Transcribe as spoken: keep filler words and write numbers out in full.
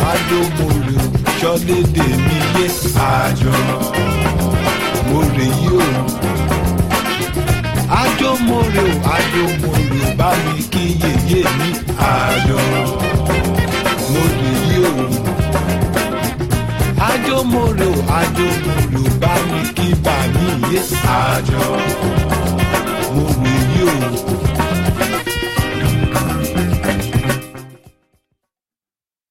àjò mòrè o ṣọ́lédè mi yé àjò mòrè yìí o àjò mòrè o àjò mòrè o bá mi kí yèyé mi àjò mòrè yìí o àjò mòrè o àjò mòrè o bá mi kí bà mí yé àjò.